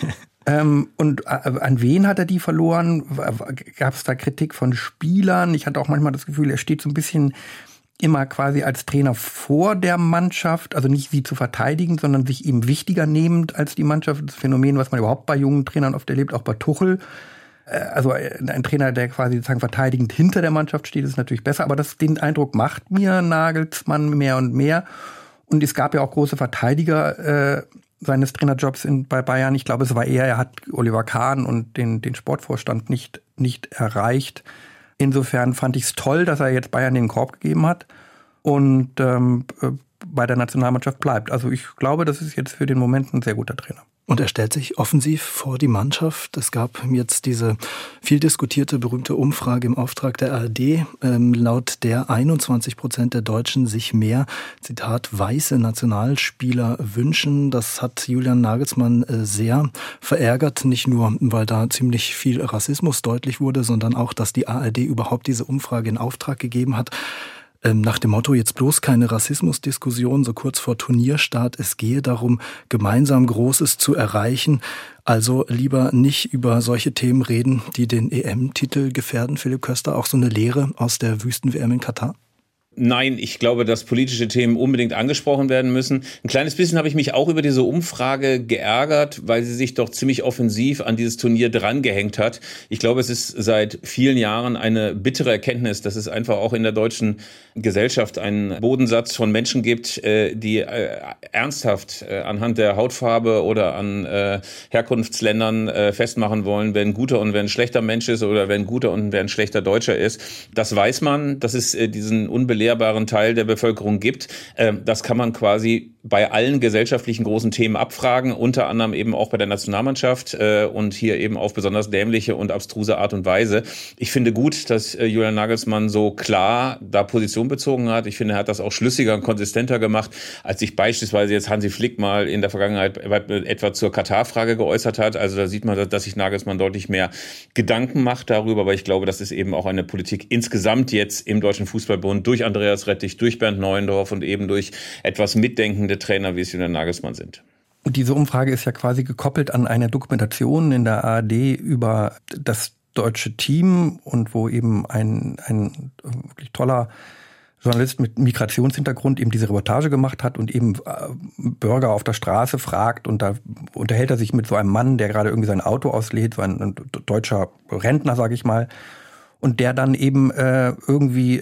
Und an wen hat er die verloren? Gab es da Kritik von Spielern? Ich hatte auch manchmal das Gefühl, er steht so ein bisschen immer quasi als Trainer vor der Mannschaft, also nicht sie zu verteidigen, sondern sich eben wichtiger nehmend als die Mannschaft. Das Phänomen, was man überhaupt bei jungen Trainern oft erlebt, auch bei Tuchel. Also ein Trainer, der quasi sozusagen verteidigend hinter der Mannschaft steht, ist natürlich besser. Aber den Eindruck macht mir Nagelsmann mehr und mehr. Und es gab ja auch große Verteidiger seines Trainerjobs bei Bayern. Ich glaube, es war er hat Oliver Kahn und den Sportvorstand nicht erreicht. Insofern fand ich es toll, dass er jetzt Bayern den Korb gegeben hat und bei der Nationalmannschaft bleibt. Also ich glaube, das ist jetzt für den Moment ein sehr guter Trainer. Und er stellt sich offensiv vor die Mannschaft. Es gab jetzt diese viel diskutierte, berühmte Umfrage im Auftrag der ARD, laut der 21% der Deutschen sich mehr, Zitat, weiße Nationalspieler wünschen. Das hat Julian Nagelsmann sehr verärgert, nicht nur, weil da ziemlich viel Rassismus deutlich wurde, sondern auch, dass die ARD überhaupt diese Umfrage in Auftrag gegeben hat. Nach dem Motto, jetzt bloß keine Rassismusdiskussion, so kurz vor Turnierstart. Es gehe darum, gemeinsam Großes zu erreichen. Also lieber nicht über solche Themen reden, die den EM-Titel gefährden. Philipp Köster, auch so eine Lehre aus der Wüsten-WM in Katar? Nein, ich glaube, dass politische Themen unbedingt angesprochen werden müssen. Ein kleines bisschen habe ich mich auch über diese Umfrage geärgert, weil sie sich doch ziemlich offensiv an dieses Turnier drangehängt hat. Ich glaube, es ist seit vielen Jahren eine bittere Erkenntnis, dass es einfach auch in der deutschen Gesellschaft einen Bodensatz von Menschen gibt, die ernsthaft anhand der Hautfarbe oder an Herkunftsländern festmachen wollen, wer ein guter und wer ein schlechter Mensch ist oder wer ein guter und wer ein schlechter Deutscher ist. Das weiß man, dass es diesen unbelehrbaren Teil der Bevölkerung gibt. Das kann man quasi bei allen gesellschaftlichen großen Themen abfragen, unter anderem eben auch bei der Nationalmannschaft und hier eben auf besonders dämliche und abstruse Art und Weise. Ich finde gut, dass Julian Nagelsmann so klar da Position bezogen hat. Ich finde, er hat das auch schlüssiger und konsistenter gemacht, als sich beispielsweise jetzt Hansi Flick mal in der Vergangenheit etwa zur Katar-Frage geäußert hat. Also da sieht man, dass sich Nagelsmann deutlich mehr Gedanken macht darüber. Aber ich glaube, das ist eben auch eine Politik insgesamt jetzt im Deutschen Fußballbund durch Andreas Rettich, durch Bernd Neuendorf und eben durch etwas mitdenkende Trainer, wie es Julian Nagelsmann sind. Und diese Umfrage ist ja quasi gekoppelt an eine Dokumentation in der ARD über das deutsche Team und wo eben ein wirklich toller Journalist mit Migrationshintergrund eben diese Reportage gemacht hat und eben Bürger auf der Straße fragt und da unterhält er sich mit so einem Mann, der gerade irgendwie sein Auto auslädt, so ein deutscher Rentner, sage ich mal, und der dann eben irgendwie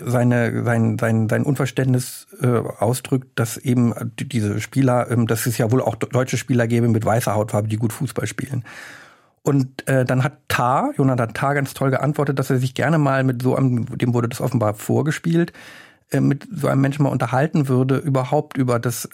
sein Unverständnis ausdrückt, dass eben diese Spieler, dass es ja wohl auch deutsche Spieler gäbe mit weißer Hautfarbe, die gut Fußball spielen. Und dann hat Jonathan Tah ganz toll geantwortet, dass er sich gerne mal mit so einem, dem wurde das offenbar vorgespielt, mit so einem Menschen mal unterhalten würde, überhaupt über das,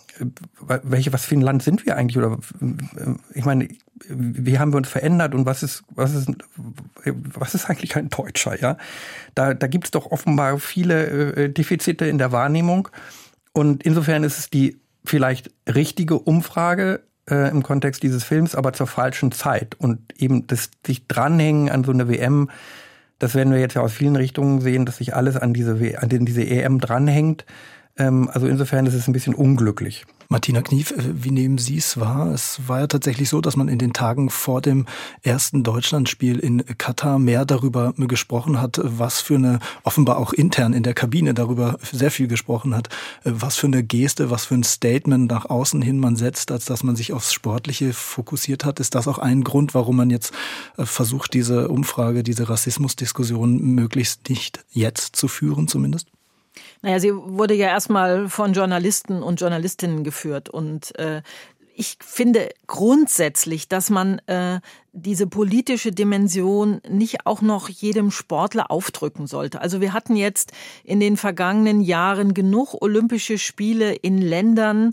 was für ein Land sind wir eigentlich? Oder ich meine, wie haben wir uns verändert und was ist eigentlich ein Deutscher? Ja, da gibt's doch offenbar viele Defizite in der Wahrnehmung. Und insofern ist es die vielleicht richtige Umfrage im Kontext dieses Films, aber zur falschen Zeit. Und eben das sich dranhängen an so eine WM, das werden wir jetzt ja aus vielen Richtungen sehen, dass sich alles an diese EM dranhängt. Also insofern ist es ein bisschen unglücklich. Martina Knief, wie nehmen Sie es wahr? Es war ja tatsächlich so, dass man in den Tagen vor dem ersten Deutschlandspiel in Katar mehr darüber gesprochen hat, was für eine, offenbar auch intern in der Kabine darüber sehr viel gesprochen hat, was für eine Geste, was für ein Statement nach außen hin man setzt, als dass man sich aufs Sportliche fokussiert hat. Ist das auch ein Grund, warum man jetzt versucht, diese Umfrage, diese Rassismusdiskussion möglichst nicht jetzt zu führen zumindest? Naja, sie wurde ja erstmal von Journalisten und Journalistinnen geführt und ich finde grundsätzlich, dass man diese politische Dimension nicht auch noch jedem Sportler aufdrücken sollte. Also wir hatten jetzt in den vergangenen Jahren genug Olympische Spiele in Ländern,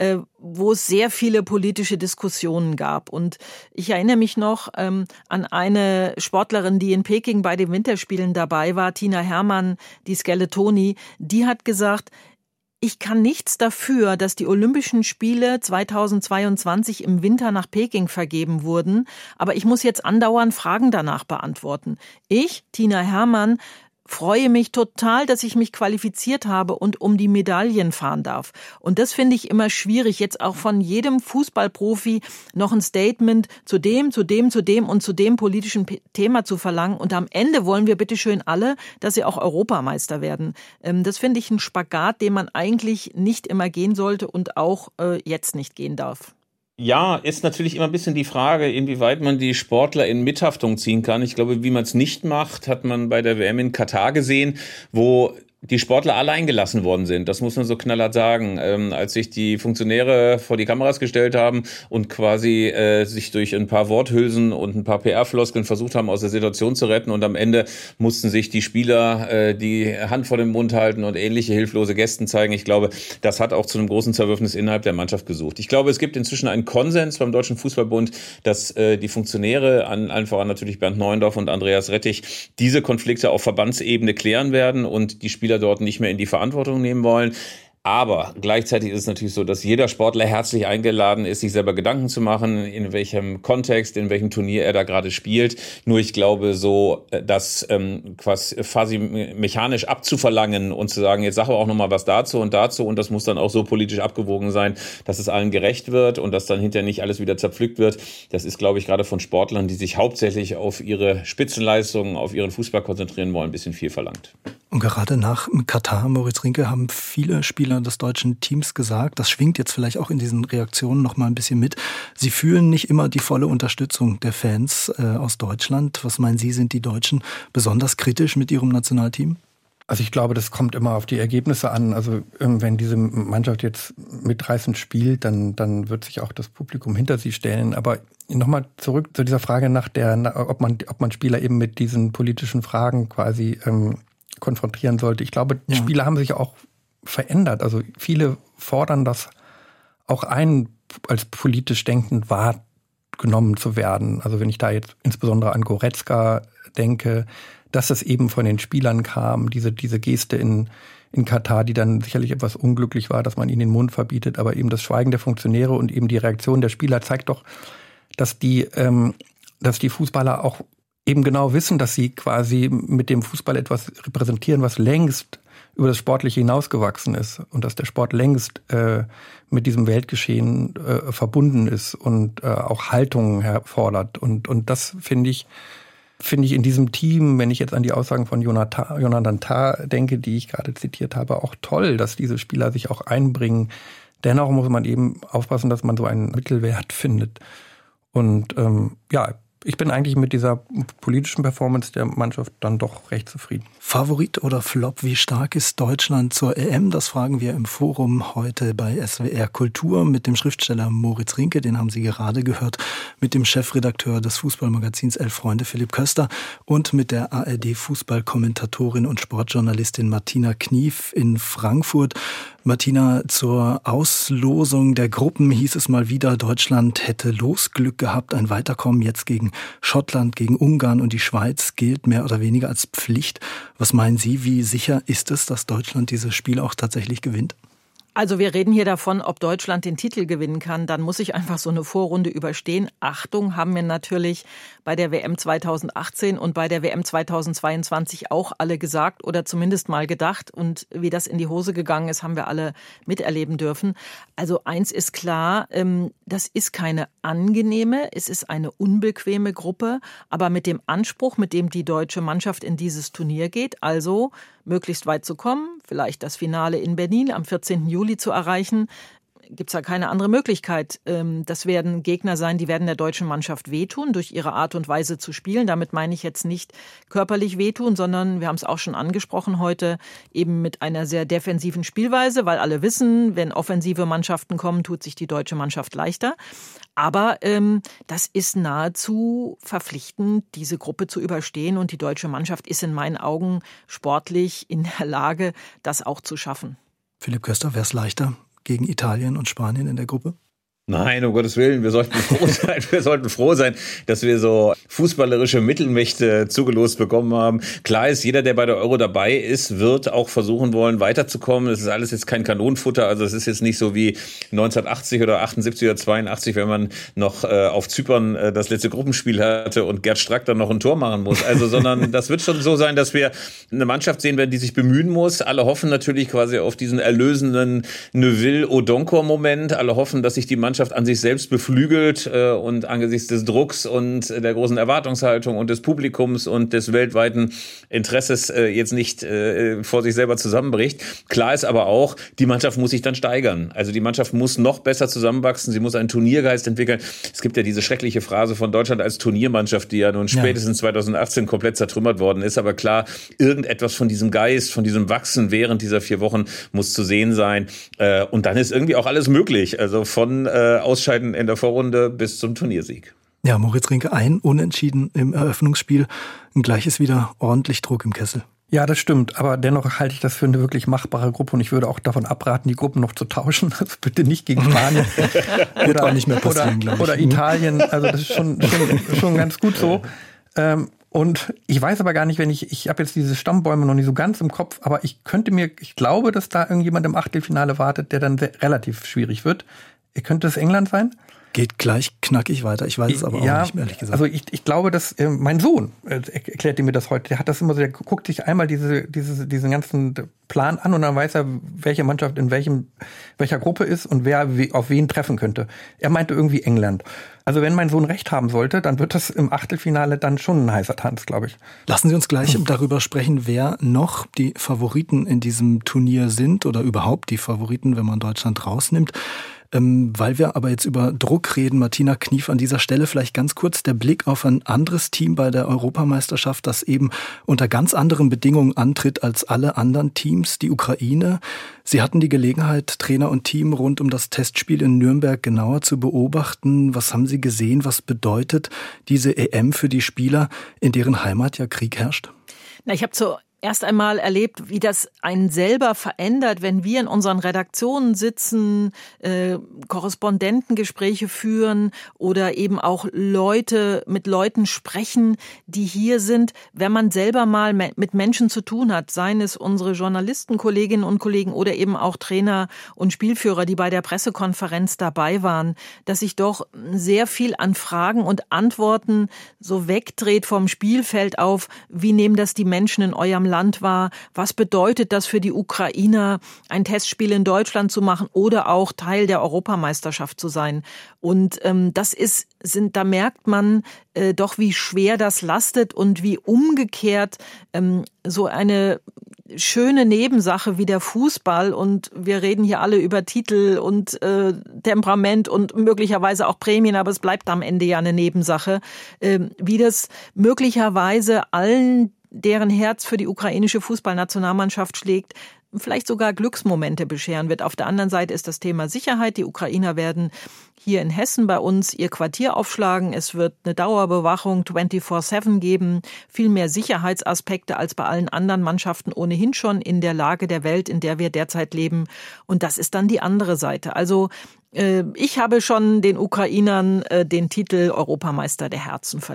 wo es sehr viele politische Diskussionen gab. Und ich erinnere mich noch an eine Sportlerin, die in Peking bei den Winterspielen dabei war, Tina Hermann, die Skeletoni, die hat gesagt, ich kann nichts dafür, dass die Olympischen Spiele 2022 im Winter nach Peking vergeben wurden, aber ich muss jetzt andauernd Fragen danach beantworten. Ich, Tina Hermann, freue mich total, dass ich mich qualifiziert habe und um die Medaillen fahren darf. Und das finde ich immer schwierig, jetzt auch von jedem Fußballprofi noch ein Statement zu dem und zu dem politischen Thema zu verlangen. Und am Ende wollen wir bitteschön alle, dass sie auch Europameister werden. Das finde ich ein Spagat, den man eigentlich nicht immer gehen sollte und auch jetzt nicht gehen darf. Ja, ist natürlich immer ein bisschen die Frage, inwieweit man die Sportler in Mithaftung ziehen kann. Ich glaube, wie man es nicht macht, hat man bei der WM in Katar gesehen, wo die Sportler alle eingelassen worden sind. Das muss man so knallhart sagen. Als sich die Funktionäre vor die Kameras gestellt haben und quasi sich durch ein paar Worthülsen und ein paar PR-Floskeln versucht haben, aus der Situation zu retten, und am Ende mussten sich die Spieler die Hand vor den Mund halten und ähnliche hilflose Gesten zeigen. Ich glaube, das hat auch zu einem großen Zerwürfnis innerhalb der Mannschaft gesucht. Ich glaube, es gibt inzwischen einen Konsens beim Deutschen Fußballbund, dass die Funktionäre, allen voran natürlich Bernd Neuendorf und Andreas Rettich, diese Konflikte auf Verbandsebene klären werden und die Spieler dort nicht mehr in die Verantwortung nehmen wollen. Aber gleichzeitig ist es natürlich so, dass jeder Sportler herzlich eingeladen ist, sich selber Gedanken zu machen, in welchem Kontext, in welchem Turnier er da gerade spielt. Nur ich glaube so, das quasi mechanisch abzuverlangen und zu sagen, jetzt sag aber auch nochmal was dazu und das muss dann auch so politisch abgewogen sein, dass es allen gerecht wird und dass dann hinterher nicht alles wieder zerpflückt wird. Das ist, glaube ich, gerade von Sportlern, die sich hauptsächlich auf ihre Spitzenleistungen, auf ihren Fußball konzentrieren wollen, ein bisschen viel verlangt. Und gerade nach Katar, Moritz Rinke, haben viele Spieler des deutschen Teams gesagt, das schwingt jetzt vielleicht auch in diesen Reaktionen noch mal ein bisschen mit, sie fühlen nicht immer die volle Unterstützung der Fans aus Deutschland. Was meinen Sie, sind die Deutschen besonders kritisch mit ihrem Nationalteam? Also ich glaube, das kommt immer auf die Ergebnisse an. Also wenn diese Mannschaft jetzt mitreißend spielt, dann wird sich auch das Publikum hinter sie stellen. Aber nochmal zurück zu dieser Frage ob man Spieler eben mit diesen politischen Fragen quasi konfrontieren sollte. Ich glaube, die Spieler haben sich auch verändert. Also viele fordern das auch ein, als politisch denkend wahrgenommen zu werden. Also wenn ich da jetzt insbesondere an Goretzka denke, dass es eben von den Spielern kam, diese Geste in Katar, die dann sicherlich etwas unglücklich war, dass man ihnen den Mund verbietet, aber eben das Schweigen der Funktionäre und eben die Reaktion der Spieler zeigt doch, dass die Fußballer auch eben genau wissen, dass sie quasi mit dem Fußball etwas repräsentieren, was längst über das Sportliche hinausgewachsen ist und dass der Sport längst mit diesem Weltgeschehen verbunden ist und auch Haltungen herfordert. Und das finde ich in diesem Team, wenn ich jetzt an die Aussagen von Jonathan Tah denke, die ich gerade zitiert habe, auch toll, dass diese Spieler sich auch einbringen. Dennoch muss man eben aufpassen, dass man so einen Mittelwert findet. Und ich bin eigentlich mit dieser politischen Performance der Mannschaft dann doch recht zufrieden. Favorit oder Flop, wie stark ist Deutschland zur EM? Das fragen wir im Forum heute bei SWR Kultur mit dem Schriftsteller Moritz Rinke, den haben Sie gerade gehört, mit dem Chefredakteur des Fußballmagazins Elf Freunde, Philipp Köster, und mit der ARD-Fußballkommentatorin und Sportjournalistin Martina Knief in Frankfurt. Martina, zur Auslosung der Gruppen hieß es mal wieder, Deutschland hätte Losglück gehabt. Ein Weiterkommen jetzt gegen Schottland, gegen Ungarn und die Schweiz gilt mehr oder weniger als Pflicht. Was meinen Sie, wie sicher ist es, dass Deutschland dieses Spiel auch tatsächlich gewinnt? Also wir reden hier davon, ob Deutschland den Titel gewinnen kann. Dann muss ich einfach so eine Vorrunde überstehen. Achtung, haben wir natürlich bei der WM 2018 und bei der WM 2022 auch alle gesagt oder zumindest mal gedacht. Und wie das in die Hose gegangen ist, haben wir alle miterleben dürfen. Also eins ist klar, das ist keine angenehme, es ist eine unbequeme Gruppe. Aber mit dem Anspruch, mit dem die deutsche Mannschaft in dieses Turnier geht, also möglichst weit zu kommen, vielleicht das Finale in Berlin am 14. Juli zu erreichen, gibt es ja keine andere Möglichkeit. Das werden Gegner sein, die werden der deutschen Mannschaft wehtun, durch ihre Art und Weise zu spielen. Damit meine ich jetzt nicht körperlich wehtun, sondern, wir haben es auch schon angesprochen heute, eben mit einer sehr defensiven Spielweise, weil alle wissen, wenn offensive Mannschaften kommen, tut sich die deutsche Mannschaft leichter. Aber das ist nahezu verpflichtend, diese Gruppe zu überstehen. Und die deutsche Mannschaft ist in meinen Augen sportlich in der Lage, das auch zu schaffen. Philipp Köster, wäre es leichter gegen Italien und Spanien in der Gruppe? Nein, um Gottes Willen, wir sollten froh sein, dass wir so fußballerische Mittelmächte zugelost bekommen haben. Klar ist, jeder, der bei der Euro dabei ist, wird auch versuchen wollen, weiterzukommen. Das ist alles jetzt kein Kanonenfutter, also es ist jetzt nicht so wie 1980 oder 78 oder 82, wenn man noch auf Zypern das letzte Gruppenspiel hatte und Gerd Strack dann noch ein Tor machen muss. Also, sondern das wird schon so sein, dass wir eine Mannschaft sehen werden, die sich bemühen muss. Alle hoffen natürlich quasi auf diesen erlösenden Neuville-Odonkor-Moment. Alle hoffen, dass sich die Mannschaft an sich selbst beflügelt und angesichts des Drucks und der großen Erwartungshaltung und des Publikums und des weltweiten Interesses jetzt nicht vor sich selber zusammenbricht. Klar ist aber auch, die Mannschaft muss sich dann steigern. Also die Mannschaft muss noch besser zusammenwachsen, sie muss einen Turniergeist entwickeln. Es gibt ja diese schreckliche Phrase von Deutschland als Turniermannschaft, die ja nun spätestens 2018 komplett zertrümmert worden ist. Aber klar, irgendetwas von diesem Geist, von diesem Wachsen während dieser 4 Wochen muss zu sehen sein. Und dann ist irgendwie auch alles möglich. Also von Ausscheiden in der Vorrunde bis zum Turniersieg. Ja, Moritz Rinke, ein Unentschieden im Eröffnungsspiel, ein gleiches wieder ordentlich Druck im Kessel. Ja, das stimmt, aber dennoch halte ich das für eine wirklich machbare Gruppe und ich würde auch davon abraten, die Gruppen noch zu tauschen. Also bitte nicht gegen Spanien oder auch nicht mehr passieren, oder Italien. Also das ist schon ganz gut so. Und ich weiß aber gar nicht, ich habe jetzt diese Stammbäume noch nicht so ganz im Kopf, aber ich glaube, dass da irgendjemand im Achtelfinale wartet, der dann relativ schwierig wird. Könnte es England sein? Geht gleich knackig weiter. Ich weiß es aber auch nicht mehr, ehrlich gesagt. Also ich glaube, dass mein Sohn erklärte mir das heute. Der hat das immer so, der guckt sich einmal diesen ganzen Plan an und dann weiß er, welche Mannschaft in welcher Gruppe ist und wer auf wen treffen könnte. Er meinte irgendwie England. Also wenn mein Sohn recht haben sollte, dann wird das im Achtelfinale dann schon ein heißer Tanz, glaube ich. Lassen Sie uns gleich darüber sprechen, wer noch die Favoriten in diesem Turnier sind oder überhaupt die Favoriten, wenn man Deutschland rausnimmt. Weil wir aber jetzt über Druck reden, Martina Knief, an dieser Stelle vielleicht ganz kurz der Blick auf ein anderes Team bei der Europameisterschaft, das eben unter ganz anderen Bedingungen antritt als alle anderen Teams, die Ukraine. Sie hatten die Gelegenheit, Trainer und Team rund um das Testspiel in Nürnberg genauer zu beobachten. Was haben Sie gesehen? Was bedeutet diese EM für die Spieler, in deren Heimat ja Krieg herrscht? Ich habe erst einmal erlebt, wie das einen selber verändert, wenn wir in unseren Redaktionen sitzen, Korrespondentengespräche führen oder eben auch mit Leuten sprechen, die hier sind. Wenn man selber mal mit Menschen zu tun hat, seien es unsere Journalistenkolleginnen und Kollegen oder eben auch Trainer und Spielführer, die bei der Pressekonferenz dabei waren, dass sich doch sehr viel an Fragen und Antworten so wegdreht vom Spielfeld auf, wie nehmen das die Menschen in eurem Land war, was bedeutet das für die Ukrainer, ein Testspiel in Deutschland zu machen oder auch Teil der Europameisterschaft zu sein. Und da merkt man doch, wie schwer das lastet und wie umgekehrt so eine schöne Nebensache wie der Fußball, und wir reden hier alle über Titel und Temperament und möglicherweise auch Prämien, aber es bleibt am Ende ja eine Nebensache, wie das möglicherweise allen, deren Herz für die ukrainische Fußballnationalmannschaft schlägt, vielleicht sogar Glücksmomente bescheren wird. Auf der anderen Seite ist das Thema Sicherheit. Die Ukrainer werden hier in Hessen bei uns ihr Quartier aufschlagen. Es wird eine Dauerbewachung 24/7 geben. Viel mehr Sicherheitsaspekte als bei allen anderen Mannschaften ohnehin schon in der Lage der Welt, in der wir derzeit leben. Und das ist dann die andere Seite. Also ich habe schon den Ukrainern den Titel Europameister der Herzen verliehen.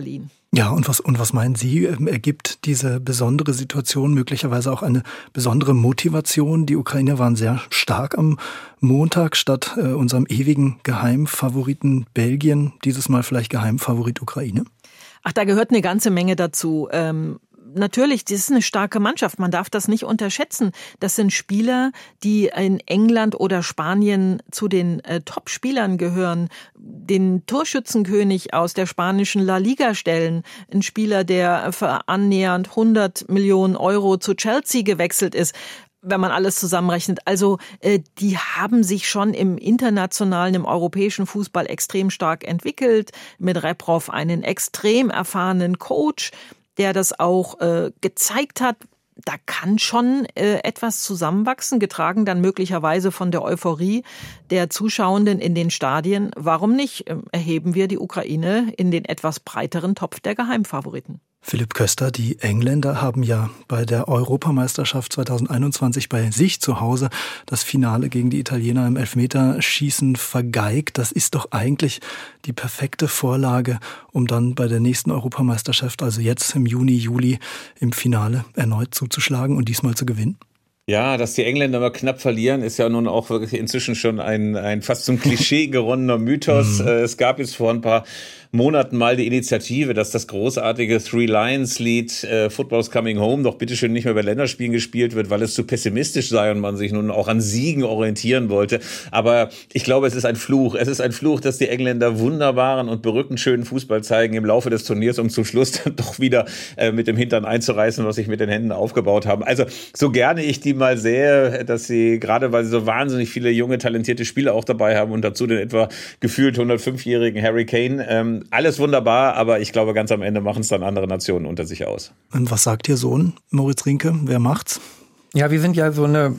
Ja, und was meinen Sie, ergibt diese besondere Situation möglicherweise auch eine besondere Motivation? Die Ukrainer waren sehr stark am Montag, statt unserem ewigen Geheimfavoriten Belgien, dieses Mal vielleicht Geheimfavorit Ukraine? Ach, da gehört eine ganze Menge dazu. Natürlich, das ist eine starke Mannschaft. Man darf das nicht unterschätzen. Das sind Spieler, die in England oder Spanien zu den Top-Spielern gehören. Den Torschützenkönig aus der spanischen La Liga stellen. Ein Spieler, der für annähernd 100 Millionen Euro zu Chelsea gewechselt ist, wenn man alles zusammenrechnet. Also die haben sich schon im internationalen, im europäischen Fußball extrem stark entwickelt. Mit Reprov einen extrem erfahrenen Coach, der das auch gezeigt hat. Da kann schon etwas zusammenwachsen, getragen dann möglicherweise von der Euphorie der Zuschauenden in den Stadien. Warum nicht? Erheben wir die Ukraine in den etwas breiteren Topf der Geheimfavoriten. Philipp Köster, die Engländer haben ja bei der Europameisterschaft 2021 bei sich zu Hause das Finale gegen die Italiener im Elfmeterschießen vergeigt. Das ist doch eigentlich die perfekte Vorlage, um dann bei der nächsten Europameisterschaft, also jetzt im Juni, Juli, im Finale erneut zuzuschlagen und diesmal zu gewinnen. Ja, dass die Engländer immer knapp verlieren, ist ja nun auch wirklich inzwischen schon ein fast zum Klischee geronnener Mythos. Es gab jetzt vor ein paar Monaten mal die Initiative, dass das großartige Three Lions Lied Football's Coming Home doch bitteschön nicht mehr bei Länderspielen gespielt wird, weil es zu pessimistisch sei und man sich nun auch an Siegen orientieren wollte. Aber ich glaube, es ist ein Fluch. Es ist ein Fluch, dass die Engländer wunderbaren und berückend schönen Fußball zeigen im Laufe des Turniers, um zum Schluss dann doch wieder mit dem Hintern einzureißen, was sich mit den Händen aufgebaut haben. Also so gerne ich die mal sehe, dass sie, gerade weil sie so wahnsinnig viele junge, talentierte Spieler auch dabei haben und dazu den etwa gefühlt 105-jährigen Harry Kane, alles wunderbar, aber ich glaube, ganz am Ende machen es dann andere Nationen unter sich aus. Und was sagt Ihr Sohn, Moritz Rinke? Wer macht's? Ja, wir sind ja so eine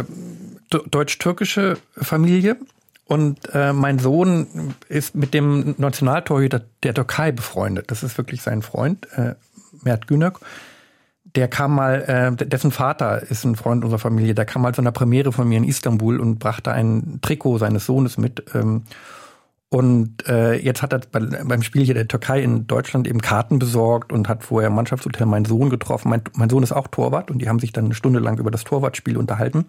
deutsch-türkische Familie. Und mein Sohn ist mit dem Nationaltorhüter der Türkei befreundet. Das ist wirklich sein Freund, Mert Günök. Der kam mal, dessen Vater ist ein Freund unserer Familie, der kam mal zu einer Premiere von mir in Istanbul und brachte ein Trikot seines Sohnes mit. Und jetzt hat er beim Spiel hier der Türkei in Deutschland eben Karten besorgt und hat vorher im Mannschaftshotel meinen Sohn getroffen. Mein Sohn ist auch Torwart und die haben sich dann eine Stunde lang über das Torwartspiel unterhalten.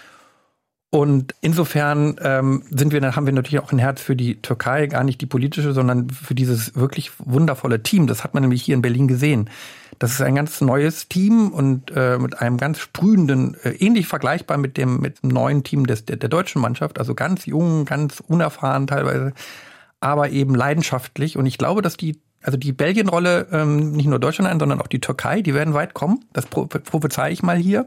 Und insofern haben wir natürlich auch ein Herz für die Türkei, gar nicht die politische, sondern für dieses wirklich wundervolle Team. Das hat man nämlich hier in Berlin gesehen. Das ist ein ganz neues Team und mit einem ganz sprühenden, ähnlich vergleichbar mit dem neuen Team der deutschen Mannschaft, also ganz jung, ganz unerfahren teilweise, aber eben leidenschaftlich. Und ich glaube, dass die Belgien-Rolle nicht nur Deutschland ein, sondern auch die Türkei, die werden weit kommen. Das prophezei ich mal hier.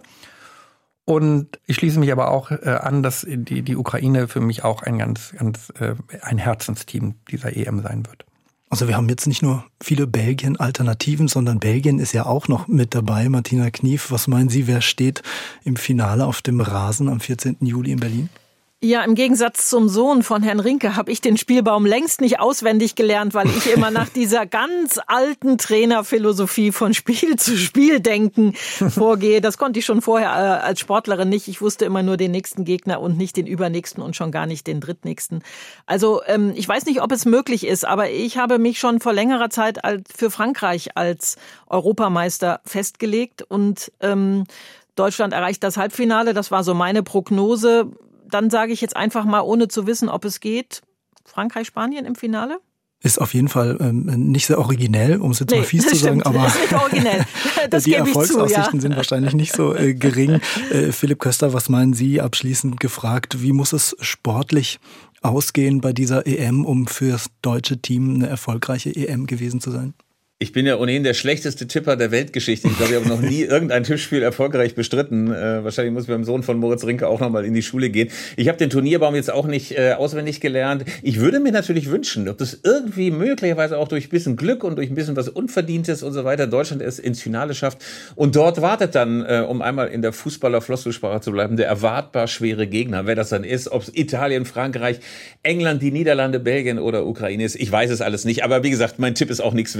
Und ich schließe mich aber auch an, dass die Ukraine für mich auch ein ein Herzensteam dieser EM sein wird. Also wir haben jetzt nicht nur viele Belgien-Alternativen, sondern Belgien ist ja auch noch mit dabei. Martina Knief, was meinen Sie, wer steht im Finale auf dem Rasen am 14. Juli in Berlin? Ja, im Gegensatz zum Sohn von Herrn Rinke habe ich den Spielbaum längst nicht auswendig gelernt, weil ich immer nach dieser ganz alten Trainerphilosophie von Spiel zu Spiel denken vorgehe. Das konnte ich schon vorher als Sportlerin nicht. Ich wusste immer nur den nächsten Gegner und nicht den übernächsten und schon gar nicht den drittnächsten. Also ich weiß nicht, ob es möglich ist, aber ich habe mich schon vor längerer Zeit für Frankreich als Europameister festgelegt und Deutschland erreicht das Halbfinale. Das war so meine Prognose. Dann sage ich jetzt einfach mal, ohne zu wissen, ob es geht, Frankreich-Spanien im Finale? Ist auf jeden Fall nicht sehr originell, um es jetzt mal fies zu sagen, aber ist nicht originell. Das die gebe ich zu, Erfolgsaussichten sind wahrscheinlich nicht so gering. Philipp Köster, was meinen Sie, abschließend gefragt, wie muss es sportlich ausgehen bei dieser EM, um für das deutsche Team eine erfolgreiche EM gewesen zu sein? Ich bin ja ohnehin der schlechteste Tipper der Weltgeschichte. Ich glaube, ich habe noch nie irgendein Tippspiel erfolgreich bestritten. Wahrscheinlich muss ich beim Sohn von Moritz Rinke auch nochmal in die Schule gehen. Ich habe den Turnierbaum jetzt auch nicht auswendig gelernt. Ich würde mir natürlich wünschen, ob das irgendwie möglicherweise auch durch ein bisschen Glück und durch ein bisschen was Unverdientes und so weiter Deutschland es ins Finale schafft. Und dort wartet dann, um einmal in der Fußballer-Floskelsprache zu bleiben, der erwartbar schwere Gegner. Wer das dann ist, ob es Italien, Frankreich, England, die Niederlande, Belgien oder Ukraine ist. Ich weiß es alles nicht. Aber wie gesagt, mein Tipp ist auch nichts wert. Insofern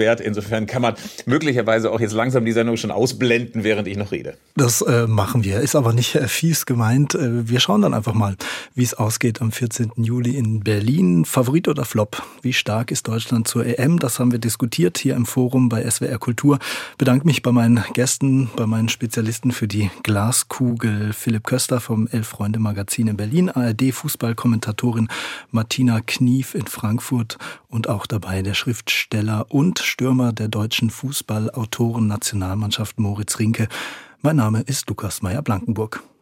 Insofern kann man möglicherweise auch jetzt langsam die Sendung schon ausblenden, während ich noch rede. Das machen wir. Ist aber nicht fies gemeint. Wir schauen dann einfach mal, wie es ausgeht am 14. Juli in Berlin. Favorit oder Flop? Wie stark ist Deutschland zur EM? Das haben wir diskutiert hier im Forum bei SWR Kultur. Bedanke mich bei meinen Gästen, bei meinen Spezialisten für die Glaskugel. Philipp Köster vom Elf-Freunde-Magazin in Berlin, ARD-Fußballkommentatorin Martina Knief in Frankfurt und auch dabei der Schriftsteller und Stürmer der deutschen Fußballautoren-Nationalmannschaft Moritz Rinke. Mein Name ist Lukas Meyer-Blankenburg.